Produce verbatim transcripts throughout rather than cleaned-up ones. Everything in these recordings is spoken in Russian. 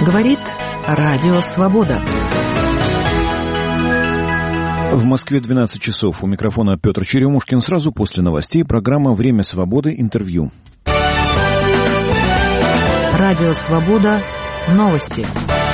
Говорит Радио Свобода. В Москве двенадцать часов. У микрофона Петр Черемушкин. Сразу после новостей программа «Время свободы. Интервью». Радио Свобода. Новости.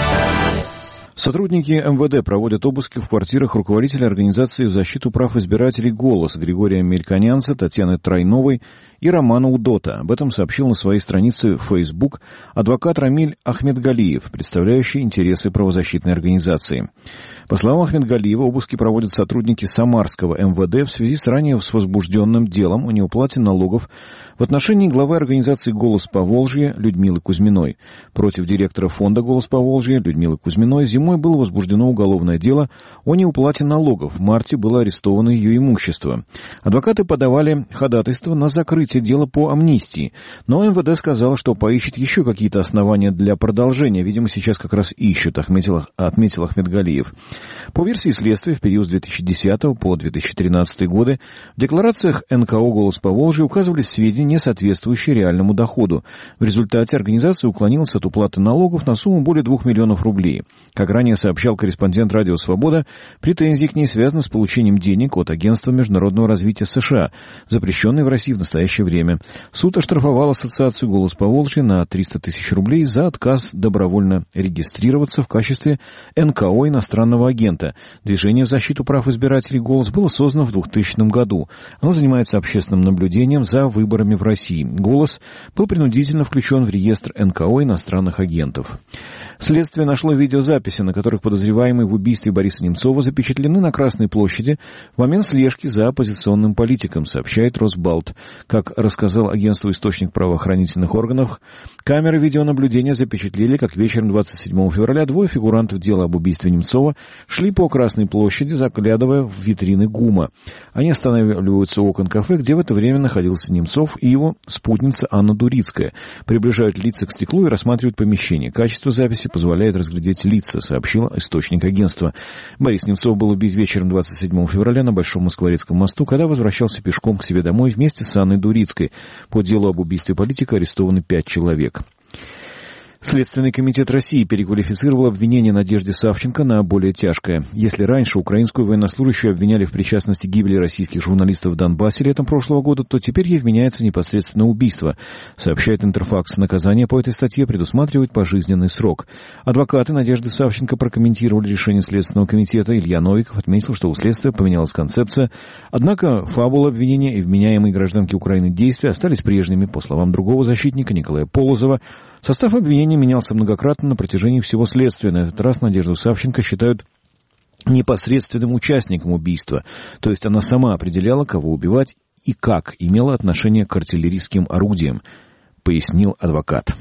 Сотрудники эм вэ дэ проводят обыски в квартирах руководителя организации в защиту прав избирателей «Голос» Григория Мельконянца, Татьяны Тройновой и Романа Удота. Об этом сообщил на своей странице в Facebook адвокат Рамиль Ахмедгалиев, представляющий интересы правозащитной организации. По словам Ахмедгалиева, обыски проводят сотрудники Самарского эм вэ дэ в связи с ранее с возбужденным делом о неуплате налогов в отношении главы организации «Голос Поволжья» Людмилы Кузьминой. Против директора фонда «Голос Поволжья» Людмилы Кузьминой зимой было возбуждено уголовное дело о неуплате налогов. В марте было арестовано ее имущество. Адвокаты подавали ходатайство на закрытие дела по амнистии, но эм вэ дэ сказал, что поищет еще какие-то основания для продолжения. Видимо, сейчас как раз ищут, отметил, отметил Ахмедгалиев. По версии следствия, в период с две тысячи десятого по две тысячи тринадцатый годы в декларациях эн ка о «Голос Поволжья» указывались сведения, не соответствующие реальному доходу. В результате организация уклонилась от уплаты налогов на сумму более двух миллионов рублей. Как ранее сообщал корреспондент «Радио Свобода», претензии к ней связаны с получением денег от Агентства международного развития США, запрещенной в России в настоящее время. Суд оштрафовал ассоциацию «Голос Поволжья» на триста тысяч рублей за отказ добровольно регистрироваться в качестве эн ка о иностранного агента. Движение в защиту прав избирателей «Голос» было создано в двухтысячном году. Оно занимается общественным наблюдением за выборами в России. «Голос» был принудительно включен в реестр эн ка о иностранных агентов. Следствие нашло видеозаписи, на которых подозреваемые в убийстве Бориса Немцова запечатлены на Красной площади в момент слежки за оппозиционным политиком, сообщает Росбалт. Как рассказал агентству источник правоохранительных органов, камеры видеонаблюдения запечатлели, как вечером двадцать седьмого февраля двое фигурантов дела об убийстве Немцова шли по Красной площади, заглядывая в витрины ГУМа. Они останавливаются у окон кафе, где в это время находился Немцов и его спутница Анна Дурицкая. Приближают лица к стеклу и рассматривают помещение. Качество записи позволяет разглядеть лица, сообщил источник агентства. Борис Немцов был убит вечером двадцать седьмого февраля на Большом Москворецком мосту, когда возвращался пешком к себе домой вместе с Анной Дурицкой. По делу об убийстве политика арестованы пять человек. Следственный комитет России переквалифицировал обвинение Надежды Савченко на более тяжкое. Если раньше украинскую военнослужащую обвиняли в причастности к гибели российских журналистов в Донбассе летом прошлого года, то теперь ей вменяется непосредственно убийство, сообщает Интерфакс. Наказание по этой статье предусматривает пожизненный срок. Адвокаты Надежды Савченко прокомментировали решение Следственного комитета. Илья Новиков отметил, что у следствия поменялась концепция, однако фабула обвинения и вменяемые гражданки Украины действия остались прежними. По словам другого защитника Николая Полозова, состав обвинения менялся многократно на протяжении всего следствия. На этот раз Надежду Савченко считают непосредственным участником убийства. То есть она сама определяла, кого убивать и как имела отношение к артиллерийским орудиям, пояснил адвокат.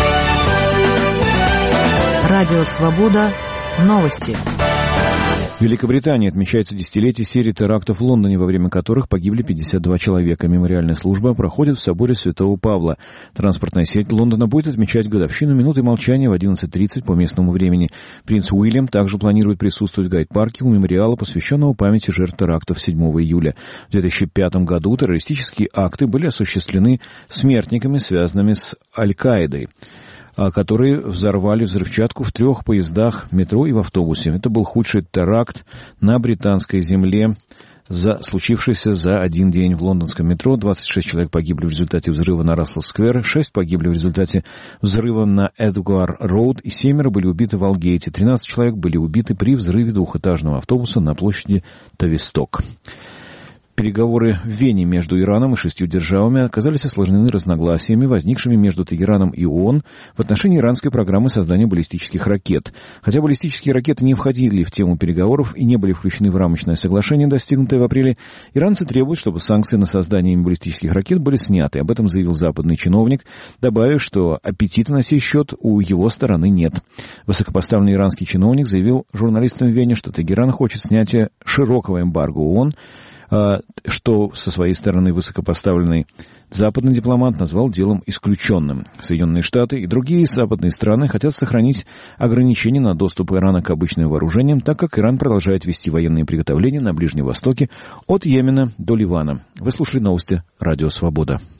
Радио Свобода. Новости. В Великобритании отмечается десятилетие серии терактов в Лондоне, во время которых погибли пятьдесят два человека. Мемориальная служба проходит в соборе Святого Павла. Транспортная сеть Лондона будет отмечать годовщину минуты молчания в одиннадцать тридцать по местному времени. Принц Уильям также планирует присутствовать в Гайд-парке у мемориала, посвященного памяти жертв терактов седьмого июля. В две тысячи пятом году террористические акты были осуществлены смертниками, связанными с Аль-Каидой, которые взорвали взрывчатку в трех поездах метро и в автобусе. Это был худший теракт на британской земле, за, случившийся за один день в лондонском метро. двадцать шесть человек погибли в результате взрыва на Рассел-сквер, шесть погибли в результате взрыва на Эдгуар-роуд и семеро были убиты в Алдгейте. тринадцать человек были убиты при взрыве двухэтажного автобуса на площади Тависток. Переговоры в Вене между Ираном и шестью державами оказались осложнены разногласиями, возникшими между Тегераном и ООН в отношении иранской программы создания баллистических ракет. Хотя баллистические ракеты не входили в тему переговоров и не были включены в рамочное соглашение, достигнутое в апреле, иранцы требуют, чтобы санкции на создание баллистических ракет были сняты. Об этом заявил западный чиновник, добавив, что аппетита на сей счет у его стороны нет. Высокопоставленный иранский чиновник заявил журналистам в Вене, что Тегеран хочет снятия широкого эмбарго ООН, что со своей стороны высокопоставленный западный дипломат назвал делом исключенным. Соединенные Штаты и другие западные страны хотят сохранить ограничения на доступ Ирана к обычным вооружениям, так как Иран продолжает вести военные приготовления на Ближнем Востоке от Йемена до Ливана. Вы слушали новости Радио Свобода.